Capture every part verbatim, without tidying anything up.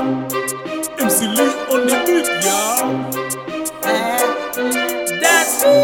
M C Lee on the beat, y'all. That's me.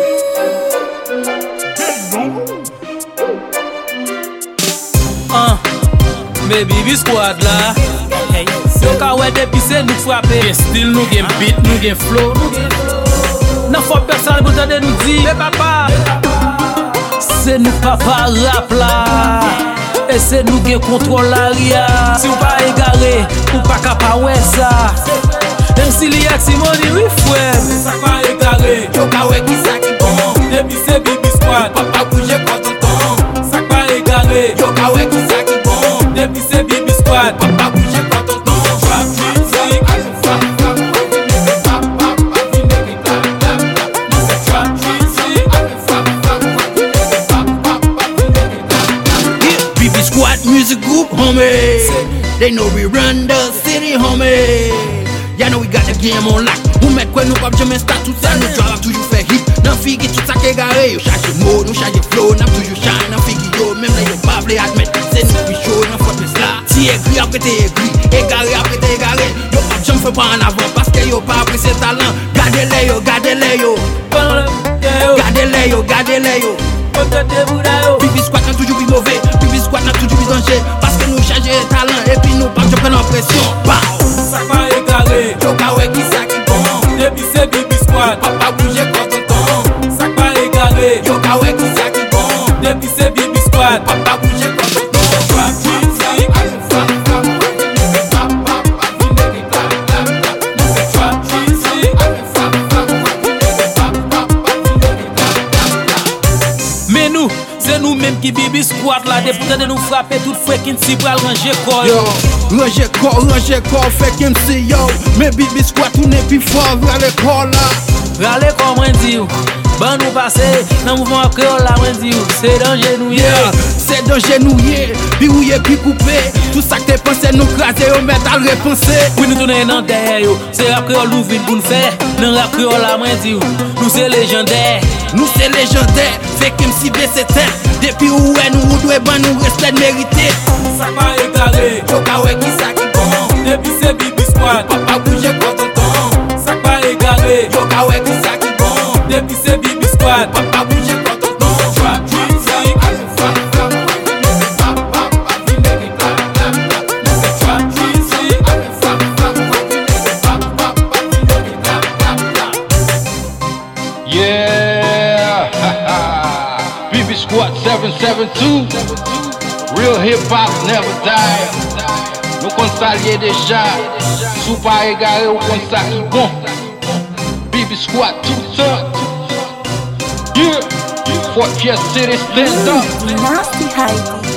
Uh, mais Bibi Squad là. Yo ka wè depi se nou frappe. Gen stil nou, gen beat nou, gen flow. Nan fò personne pou tande nou di le papa. Se nou papa rap la. E se nou gen kontrol la ria. Si ou pa egare, ou pa kapa wè sa. M C Lee ak Simoni, oui fwè. Sa pa egare, Yo ka wè ki sa ki bon. depi se Bibi Squad. Papa bouje kwa ton ton. Sa pa egare, Yo ka wè ki sa ki bon. depi se Bibi Squad. Papa bouje kwa ton ton. Rap music, rap music. Bibi Squad music group, homie. They know we run the city, homie. Ya know we got the game on lock. Ou met kwen nou pap jamais start tout ça. Nou drive toujours fait hit. Nan figi tout ça ke gare. Yo chaje mode, nou chaje flow. Nan toujours shine, nan figi yo. Même là yo bable admet. Se nou pi show, nan fote la. Ti egri apre te egri. Egare apre te egare. Yo pap jam fe pa en avant. Paske yo pa apre se talent. Gade le yo, gade le yo. Gade le yo, gade le yo. Bibi Squad nan toujours pi mauvais. Bibi Squad nan toujours pi danger. Paske nou chaje talent. Et puis nou pap jam pren en pression. Pow! Sa pa egare, Yo ka wè ki sa ki bon. depi se Bibi Squad. Papa bouje kwa ton ton. Sa pa egare, Yo ka wè ki sa ki bon. depi se Bibi Squad. Papa bouje kwa ton ton. Rap music, rap music. Mais nous, c'est nous-mêmes qui Bibi Squad là. Depuis de nous frapper toute fois qui ne s'y pral ranger quoi. Yo, ranger corps, ranger corps, fait M C yo. Mais Bibi Squad tourne plus fort vers l'école là. Rale comme moi dit, ban nous passer dans mouvement créole là, moi dit, c'est danger nous Yeah, c'est danger nous yé. Puis ouye, puis coupé. Tout ça que t'es pensé nous craser, on met à le repenser. Oui nous tourner dans derrière yo, c'est rap créole nous vinn pour nous faire. Dans rap créole là, moi dit, nous c'est légendaire. Nous c'est légendaire, fait M C B c'est terre. Depuis où est nous, où doit ban nous respect mérité. Sa pa egare, Yo ka wè ki sa ki bon. depi se Bibi Squad. Papa bouje kwa ton ton. Sa pa egare, Yo ka wè ki sa ki bon. depi se Bibi Squad. Papa bouje kwa ton ton. Rap music, rap music. Yeah, Bibi Squad seven seven two. Real hip hop never die. Nous kon salye déjà. Sou pa egare ou kon sa ki bon. Bibi Squad tout ça. Yeah, Fort Pierre City stand up. Nasty Heidi.